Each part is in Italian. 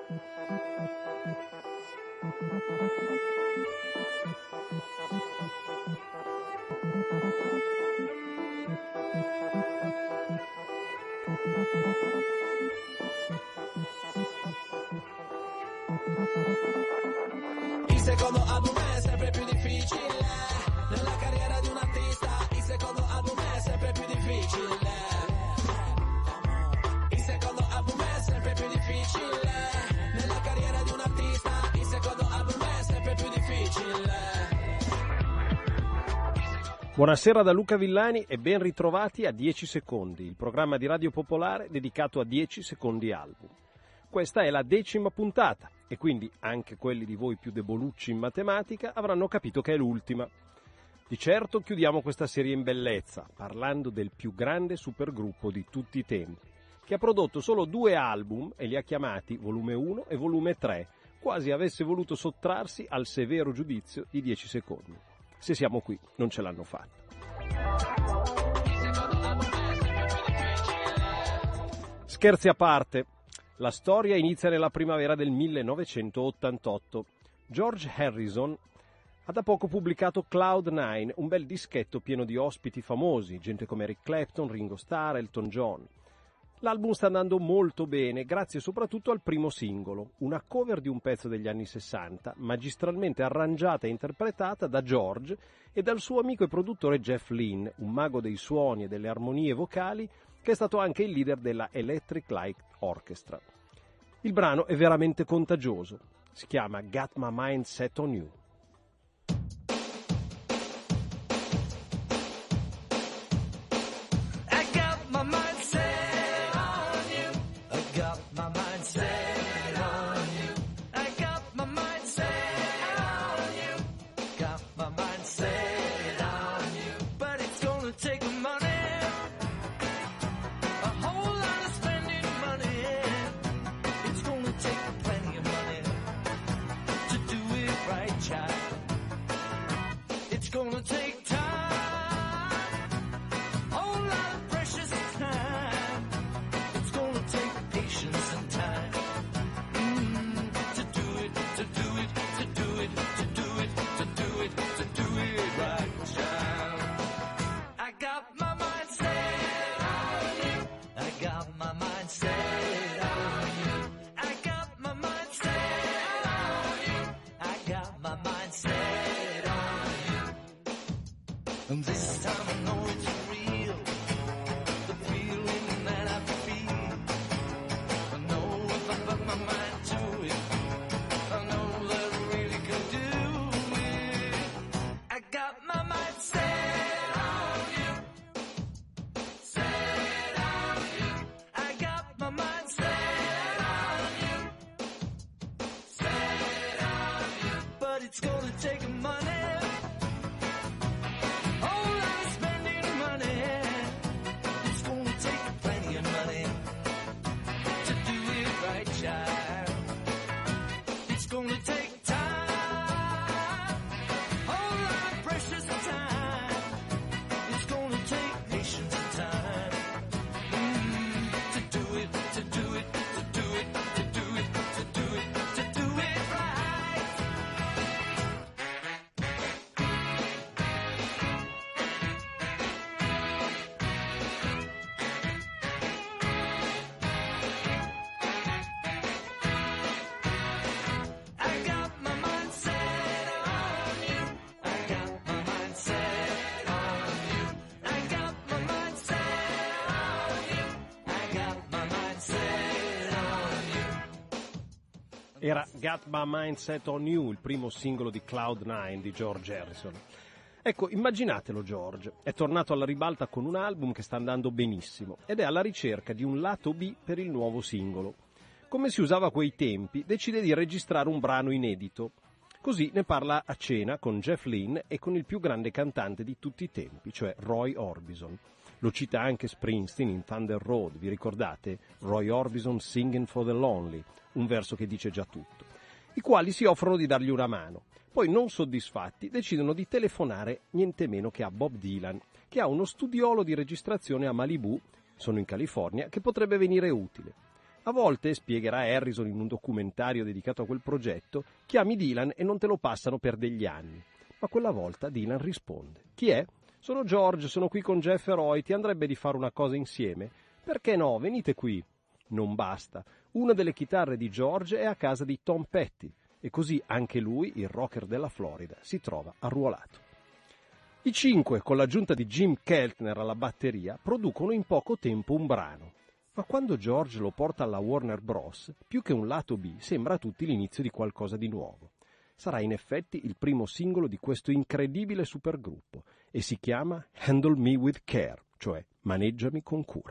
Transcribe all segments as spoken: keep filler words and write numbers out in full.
Il secondo album è sempre più difficile nella carriera di un artista. Il secondo album è sempre più difficile. Il secondo album è sempre più difficile nella carriera di un artista. Il secondo album è sempre più difficile. Buonasera da Luca Villani e ben ritrovati a dieci secondi, il programma di Radio Popolare dedicato a dieci secondi album. Questa è la decima puntata e quindi anche quelli di voi più debolucci in matematica avranno capito che è l'ultima. Di certo chiudiamo questa serie in bellezza, parlando del più grande supergruppo di tutti i tempi, che ha prodotto solo due album e li ha chiamati volume uno e volume tre, quasi avesse voluto sottrarsi al severo giudizio di dieci secondi. Se siamo qui, non ce l'hanno fatta. Scherzi a parte, la storia inizia nella primavera del millenovecentottantotto. George Harrison ha da poco pubblicato Cloud Nine, un bel dischetto pieno di ospiti famosi, gente come Eric Clapton, Ringo Starr, Elton John. L'album sta andando molto bene, grazie soprattutto al primo singolo, una cover di un pezzo degli anni sessanta, magistralmente arrangiata e interpretata da George e dal suo amico e produttore Jeff Lynne, un mago dei suoni e delle armonie vocali, che è stato anche il leader della Electric Light Orchestra. Il brano è veramente contagioso, si chiama Got My Mind Set On You. And this time I know it's real, the feeling that I feel. I know if I put my mind to it, I know that I really can do it. I got my mind set on you, set on you. I got my mind set on you, set on you. But it's gonna take money. Era Got My Mind Set On You, il primo singolo di Cloud Nine di George Harrison. Ecco, immaginatelo George, è tornato alla ribalta con un album che sta andando benissimo ed è alla ricerca di un lato B per il nuovo singolo. Come si usava a quei tempi, decide di registrare un brano inedito. Così ne parla a cena con Jeff Lynne e con il più grande cantante di tutti i tempi, cioè Roy Orbison. Lo cita anche Springsteen in Thunder Road, vi ricordate? Roy Orbison Singing for the Lonely, un verso che dice già tutto. I quali si offrono di dargli una mano. Poi, non soddisfatti, decidono di telefonare niente meno che a Bob Dylan, che ha uno studiolo di registrazione a Malibu, sono in California, che potrebbe venire utile. A volte, spiegherà Harrison in un documentario dedicato a quel progetto, chiami Dylan e non te lo passano per degli anni. Ma quella volta Dylan risponde: chi è? Sono George, sono qui con Jeff e Roy, ti andrebbe di fare una cosa insieme? Perché no, venite qui. Non basta. Una delle chitarre di George è a casa di Tom Petty e così anche lui, il rocker della Florida, si trova arruolato. I cinque, con l'aggiunta di Jim Keltner alla batteria, producono in poco tempo un brano. Ma quando George lo porta alla Warner Bros., più che un lato B, sembra a tutti l'inizio di qualcosa di nuovo. Sarà in effetti il primo singolo di questo incredibile supergruppo e si chiama Handle Me With Care, cioè Maneggiami con cura.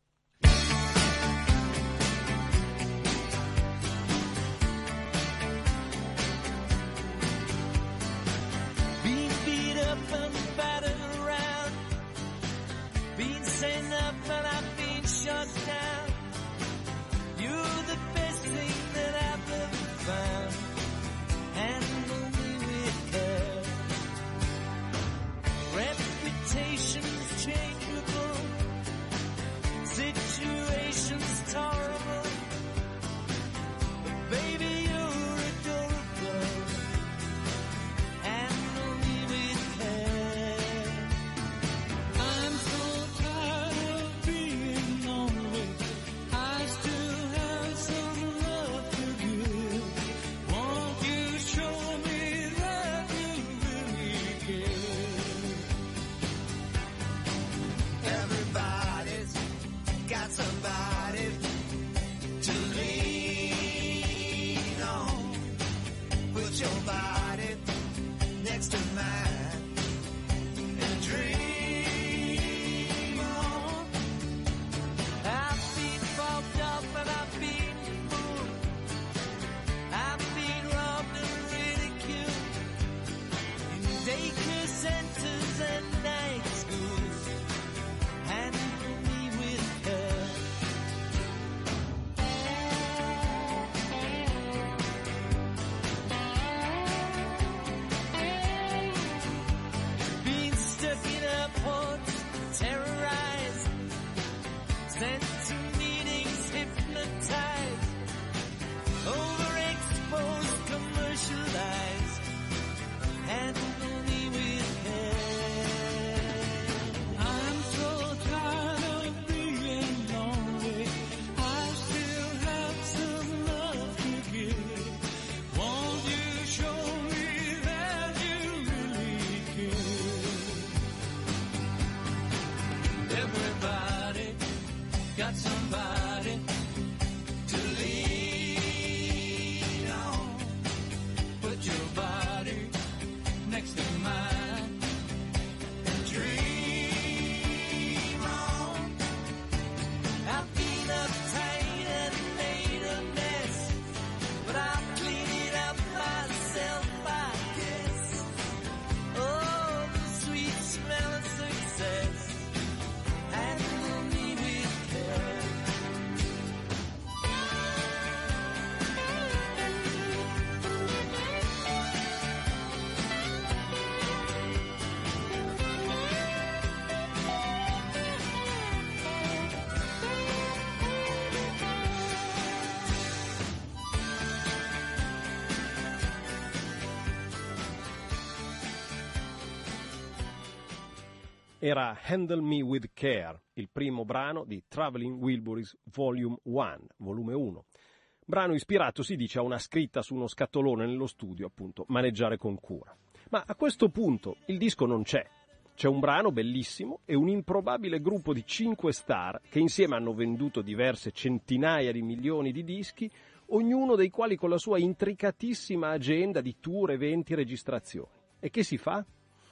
Era Handle Me With Care, il primo brano di Traveling Wilburys Volume uno, volume uno. Brano ispirato, si dice, a una scritta su uno scatolone nello studio, appunto, Maneggiare con cura. Ma a questo punto il disco non c'è. C'è un brano bellissimo e un improbabile gruppo di cinque star che insieme hanno venduto diverse centinaia di milioni di dischi, ognuno dei quali con la sua intricatissima agenda di tour, eventi e registrazioni. E che si fa?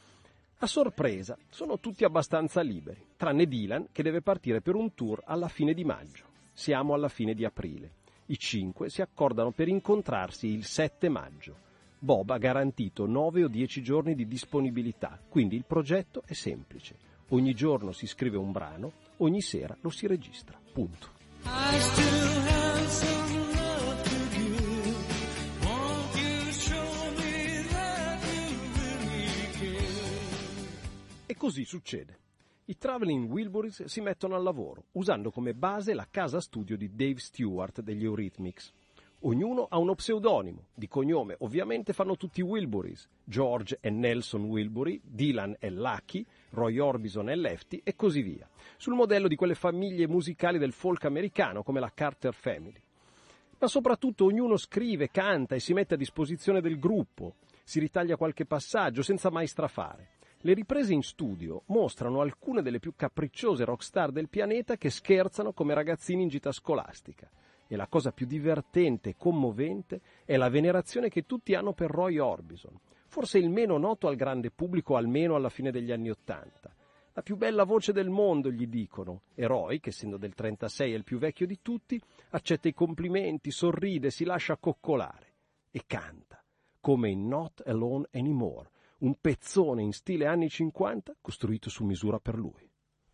A sorpresa, sono tutti abbastanza liberi, tranne Dylan che deve partire per un tour alla fine di maggio. Siamo alla fine di aprile. I cinque si accordano per incontrarsi il sette maggio. Bob ha garantito nove o dieci giorni di disponibilità, quindi il progetto è semplice. Ogni giorno si scrive un brano, ogni sera lo si registra. Punto. I still have some love to give. Won't you show me that you really care? E così succede. I Traveling Wilburys si mettono al lavoro, usando come base la casa studio di Dave Stewart degli Eurythmics. Ognuno ha uno pseudonimo, di cognome ovviamente fanno tutti Wilburys, George e Nelson Wilbury, Dylan e Lucky, Roy Orbison e Lefty e così via, sul modello di quelle famiglie musicali del folk americano come la Carter Family. Ma soprattutto ognuno scrive, canta e si mette a disposizione del gruppo, si ritaglia qualche passaggio senza mai strafare. Le riprese in studio mostrano alcune delle più capricciose rockstar del pianeta che scherzano come ragazzini in gita scolastica. E la cosa più divertente e commovente è la venerazione che tutti hanno per Roy Orbison, forse il meno noto al grande pubblico almeno alla fine degli anni Ottanta. La più bella voce del mondo, gli dicono, e Roy, che essendo del trentasei è il più vecchio di tutti, accetta i complimenti, sorride, si lascia coccolare e canta, come in Not Alone Anymore, un pezzone in stile anni cinquanta costruito su misura per lui.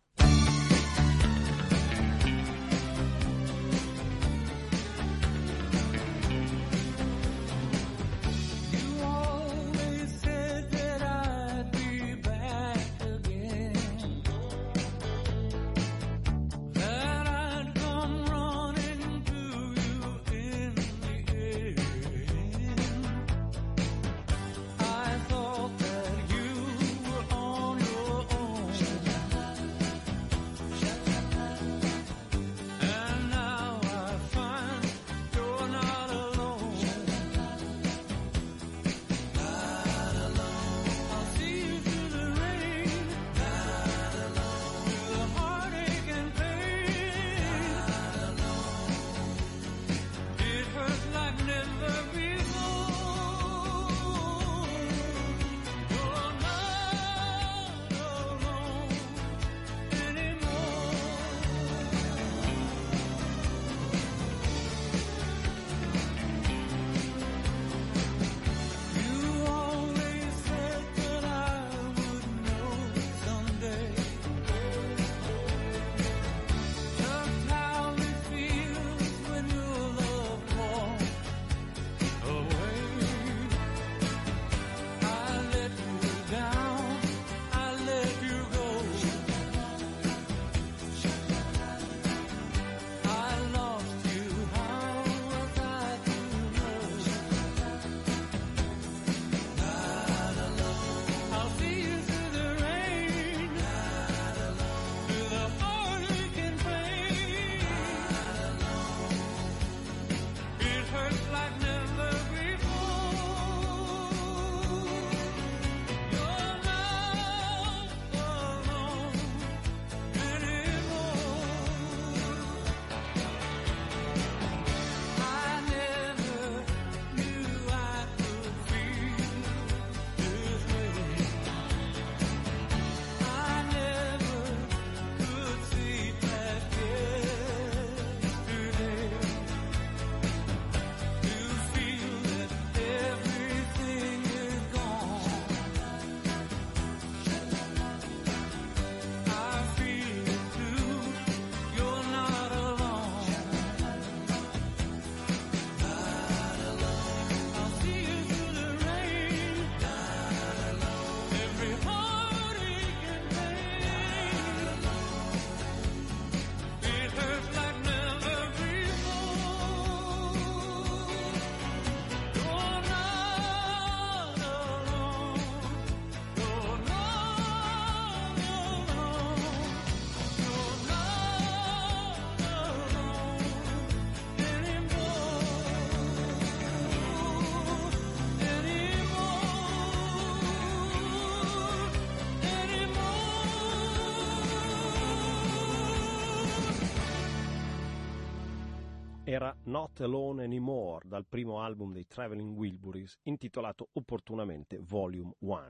Era Not Alone Anymore dal primo album dei Traveling Wilburys intitolato opportunamente Volume uno.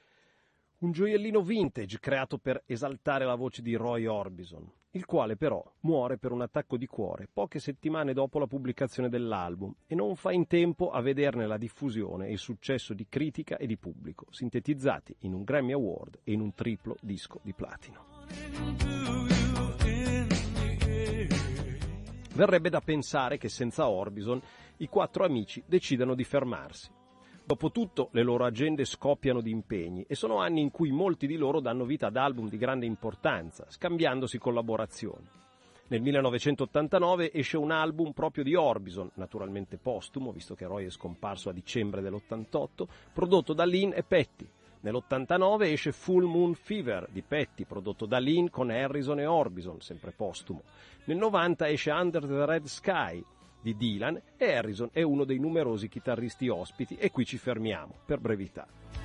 Un gioiellino vintage creato per esaltare la voce di Roy Orbison, il quale però muore per un attacco di cuore poche settimane dopo la pubblicazione dell'album e non fa in tempo a vederne la diffusione e il successo di critica e di pubblico, sintetizzati in un Grammy Award e in un triplo disco di platino. Verrebbe da pensare che senza Orbison i quattro amici decidano di fermarsi. Dopotutto le loro agende scoppiano di impegni e sono anni in cui molti di loro danno vita ad album di grande importanza, scambiandosi collaborazioni. Nel millenovecentottantanove esce un album proprio di Orbison, naturalmente postumo, visto che Roy è scomparso a dicembre dell'ottantotto, prodotto da Lynn e Petty. Nell'ottantanove esce Full Moon Fever di Petty, prodotto da Lynn con Harrison e Orbison, sempre postumo. Nel novanta esce Under the Red Sky di Dylan e Harrison è uno dei numerosi chitarristi ospiti e qui ci fermiamo, per brevità.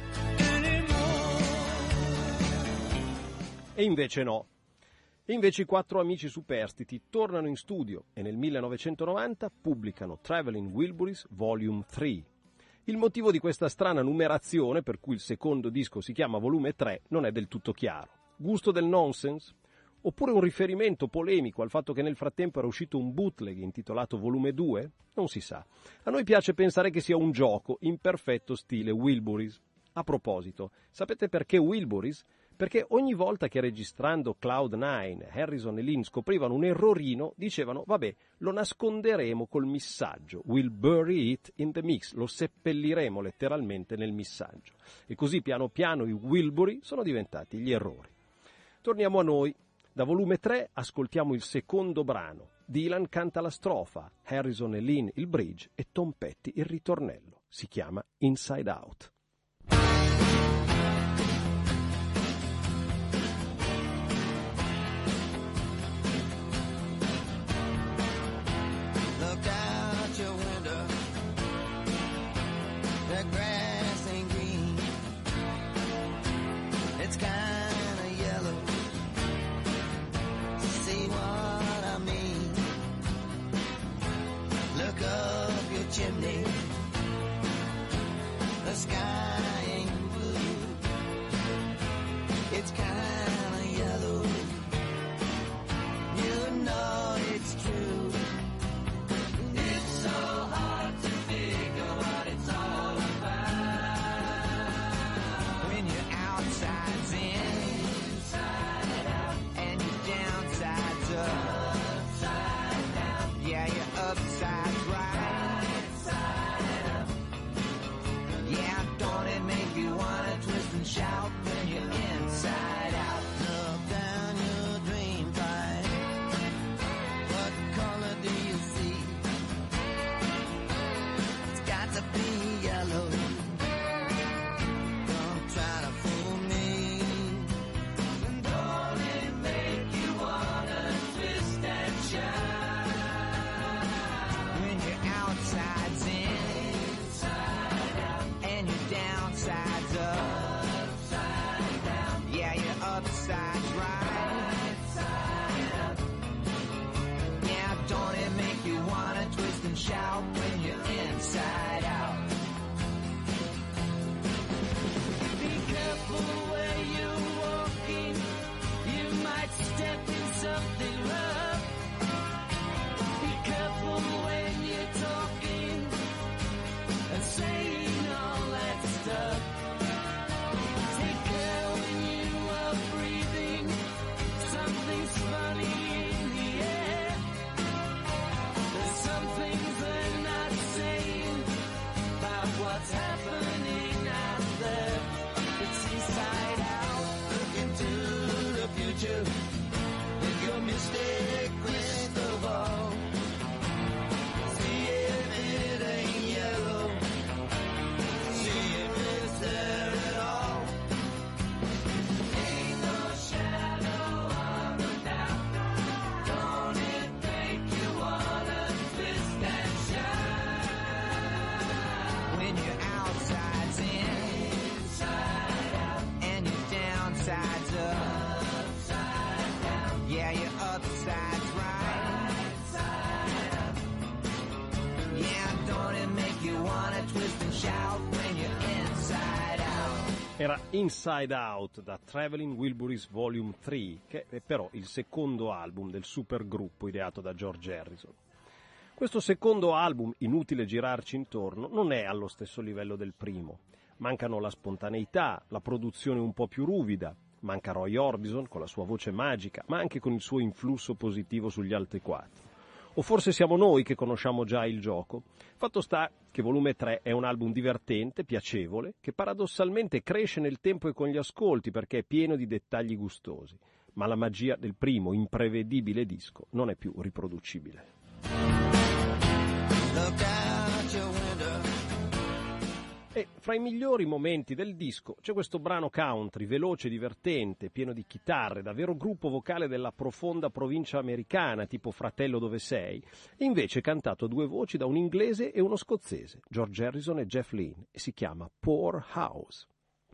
E invece no. E invece i quattro amici superstiti tornano in studio e nel millenovecentonovanta pubblicano Traveling Wilburys Volume tre. Il motivo di questa strana numerazione, per cui il secondo disco si chiama Volume tre, non è del tutto chiaro. Gusto del nonsense? Oppure un riferimento polemico al fatto che nel frattempo era uscito un bootleg intitolato Volume due? Non si sa. A noi piace pensare che sia un gioco in perfetto stile Wilburys. A proposito, sapete perché Wilburys? Perché ogni volta che registrando Cloud nine, Harrison e Lynn scoprivano un errorino, dicevano vabbè, lo nasconderemo col missaggio, we'll bury it in the mix, lo seppelliremo letteralmente nel missaggio. E così piano piano i Wilbury sono diventati gli errori. Torniamo a noi. Da volume tre ascoltiamo il secondo brano. Dylan canta la strofa, Harrison e Lynn il bridge e Tom Petty il ritornello. Si chiama Inside Out. Look out your window, the grass ain't green, it's kinda yellow, see what I mean, look up your chimney, the sky ain't blue, it's kinda yellow, you know it's true. So hard to figure what it's all about. When your outside's in, inside out, and your downside's up, upside down. Yeah, your upside's right, side up. Yeah, don't it make you wanna twist and shout when you're inside out? Look down your dream pipe. What color do you see? To be yellow. Don't try to fool me. And don't it make you wanna twist and shout? When your outside's in, inside out, and your downside's up, upside down. Yeah, your upside's right, side up. Yeah, don't it make you wanna twist and shout when you're inside out? Be careful where you're walking, you might step in something rough. Be careful when you're talking and saying all that stuff. Take care when you are breathing, something's funny in the air. There's some things they're not saying about what's happening out there. It's inside out. Look into the future with your mystic crystal ball. See if it ain't yellow. See if it's there at all. Ain't no shadow of a doubt. Don't it make you wanna twist and shout? When your outside's in, inside out, and your downside's up, upside down. Yeah, your upside's right, side up. Yeah, don't it make you wanna twist and shout when you're inside out? Era Inside Out da Traveling Wilburys Volume tre, che è però il secondo album del supergruppo ideato da George Harrison. Questo secondo album, inutile girarci intorno, non è allo stesso livello del primo. Mancano la spontaneità, la produzione un po' più ruvida, manca Roy Orbison con la sua voce magica, ma anche con il suo influsso positivo sugli altri quattro. O forse siamo noi che conosciamo già il gioco? Fatto sta che Volume tre è un album divertente, piacevole, che paradossalmente cresce nel tempo e con gli ascolti perché è pieno di dettagli gustosi. Ma la magia del primo, imprevedibile disco non è più riproducibile. Look out your window. E fra i migliori momenti del disco c'è questo brano country, veloce, divertente, pieno di chitarre, davvero gruppo vocale della profonda provincia americana, tipo Fratello dove sei, e invece cantato a due voci da un inglese e uno scozzese, George Harrison e Jeff Lynne, e si chiama Poor House.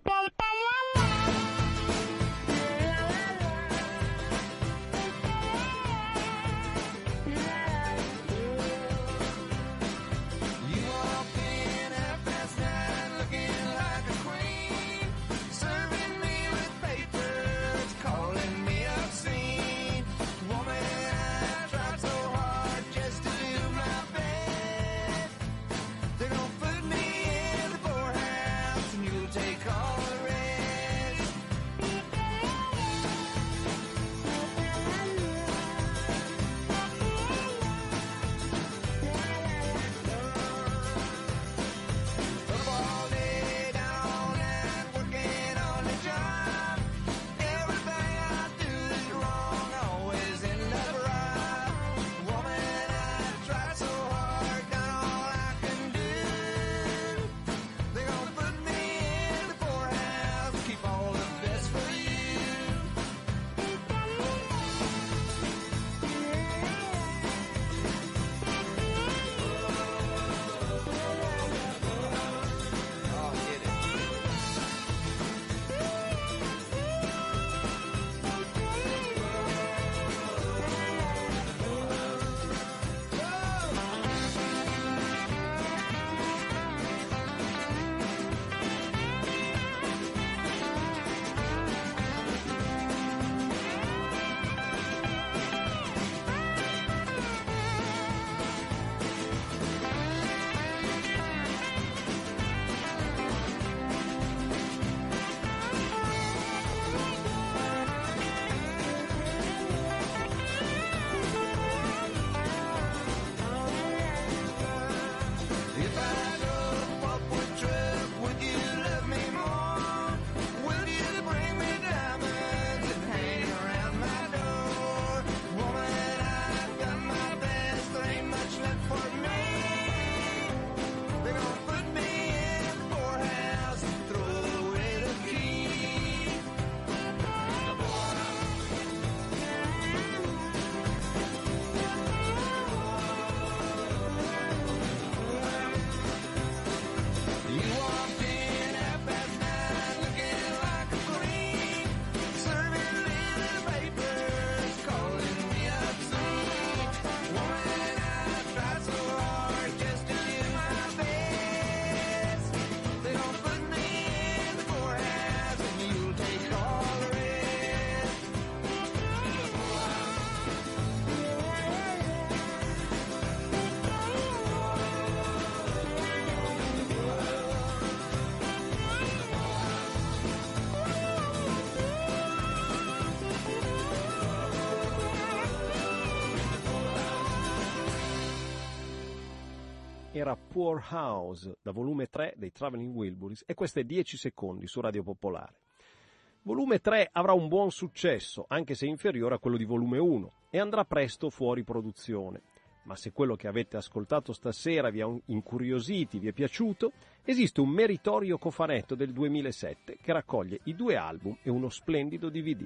Era Poor House, da volume tre dei Traveling Wilburys, e questo è dieci secondi su Radio Popolare. Volume tre avrà un buon successo, anche se inferiore a quello di volume uno, e andrà presto fuori produzione. Ma se quello che avete ascoltato stasera vi ha incuriositi, vi è piaciuto, esiste un meritorio cofanetto del duemilasette che raccoglie i due album e uno splendido D V D.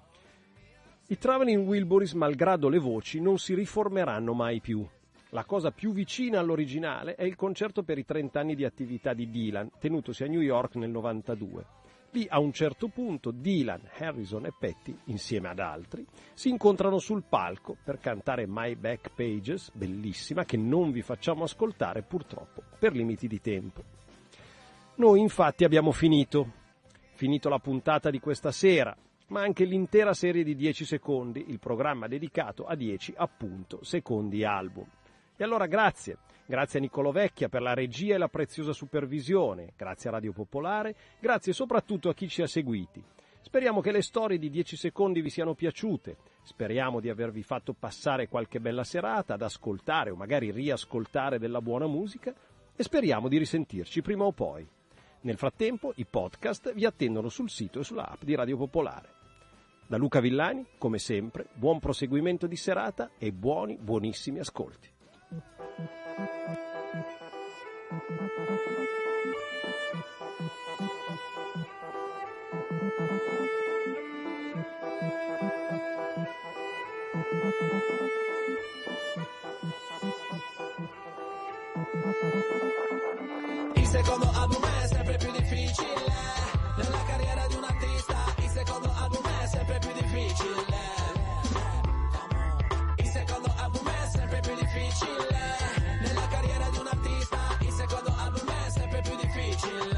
I Traveling Wilburys, malgrado le voci, non si riformeranno mai più. La cosa più vicina all'originale è il concerto per i trent'anni di attività di Dylan, tenutosi a New York nel novantadue. Lì, a un certo punto, Dylan, Harrison e Petty, insieme ad altri, si incontrano sul palco per cantare My Back Pages, bellissima, che non vi facciamo ascoltare purtroppo per limiti di tempo. Noi infatti abbiamo finito, finito la puntata di questa sera, ma anche l'intera serie di dieci secondi, il programma dedicato a dieci appunto secondi album. E allora grazie, grazie a Niccolò Vecchia per la regia e la preziosa supervisione, grazie a Radio Popolare, grazie soprattutto a chi ci ha seguiti. Speriamo che le storie di dieci secondi vi siano piaciute. Speriamo di avervi fatto passare qualche bella serata ad ascoltare o magari riascoltare della buona musica e speriamo di risentirci prima o poi. Nel frattempo i podcast vi attendono sul sito e sulla app di Radio Popolare. Da Luca Villani, come sempre, buon proseguimento di serata e buoni, buonissimi ascolti. Il secondo album è sempre più difficile nella carriera di un artista. Il secondo album è sempre più difficile. Il secondo album è sempre più difficile nella carriera di un artista. Il secondo album è sempre più difficile.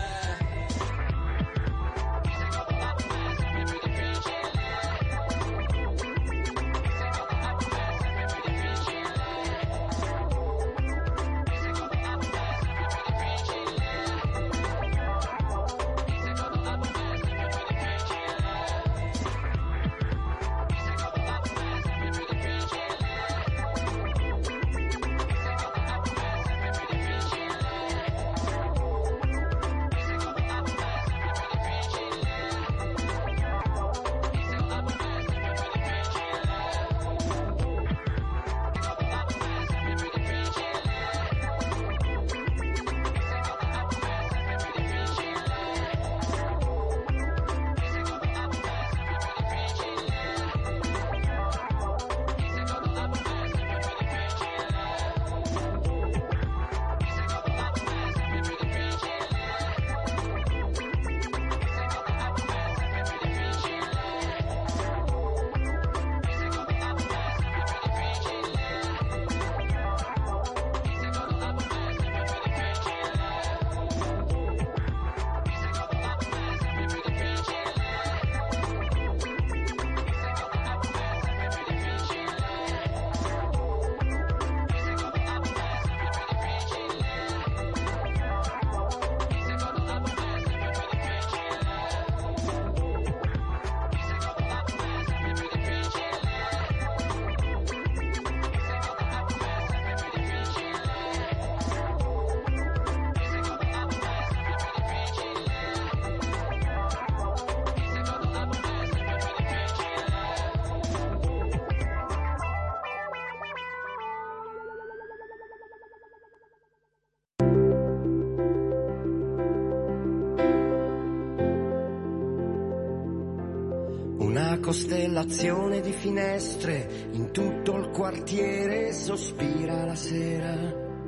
Una costellazione di finestre in tutto il quartiere sospira la sera.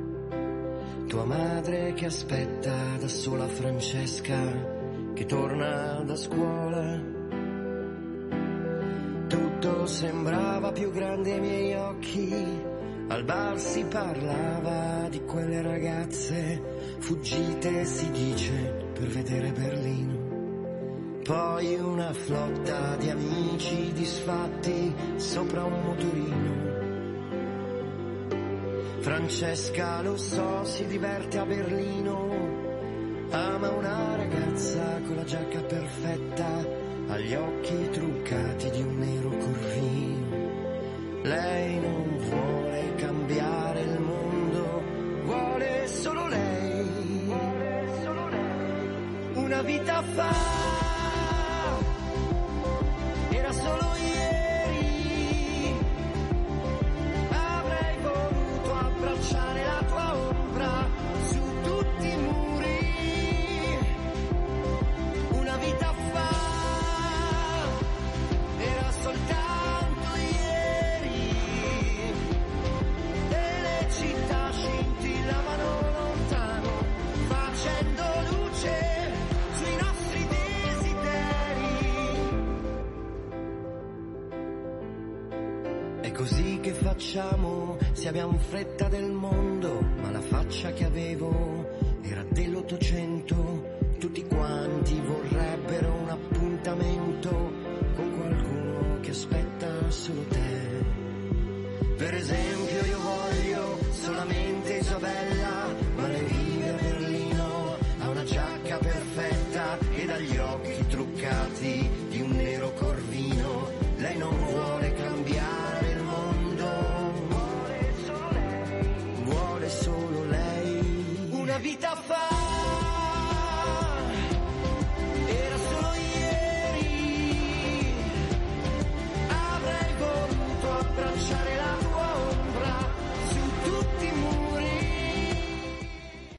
Tua madre che aspetta da sola Francesca che torna da scuola. Tutto sembrava più grande ai miei occhi. Al bar si parlava di quelle ragazze fuggite, si dice, per vedere Berlino. Poi una flotta di amici disfatti sopra un motorino. Francesca, lo so, si diverte a Berlino. Ama una ragazza con la giacca perfetta, agli occhi truccati di un nero corvino. Lei non vuole cambiare il mondo, vuole solo lei, vuole solo lei. Una vita fa solo ieri avrei voluto abbracciare la tua ombra su tutti i muri. Una vita fa era soltanto ieri e le città scintillavano lontano facendo luce sui nostri desideri. È così che facciamo se abbiamo fretta del mondo, ma la faccia che avevo era dell'Ottocento. Tutti quanti vorrebbero un appuntamento con qualcuno che aspetta solo te. Per esempio io voglio solamente Isabella, ma lei vive a Berlino, ha una giacca perfetta e dagli occhi truccati di un nero corvino. Lei non vuole cambiare mia vita fa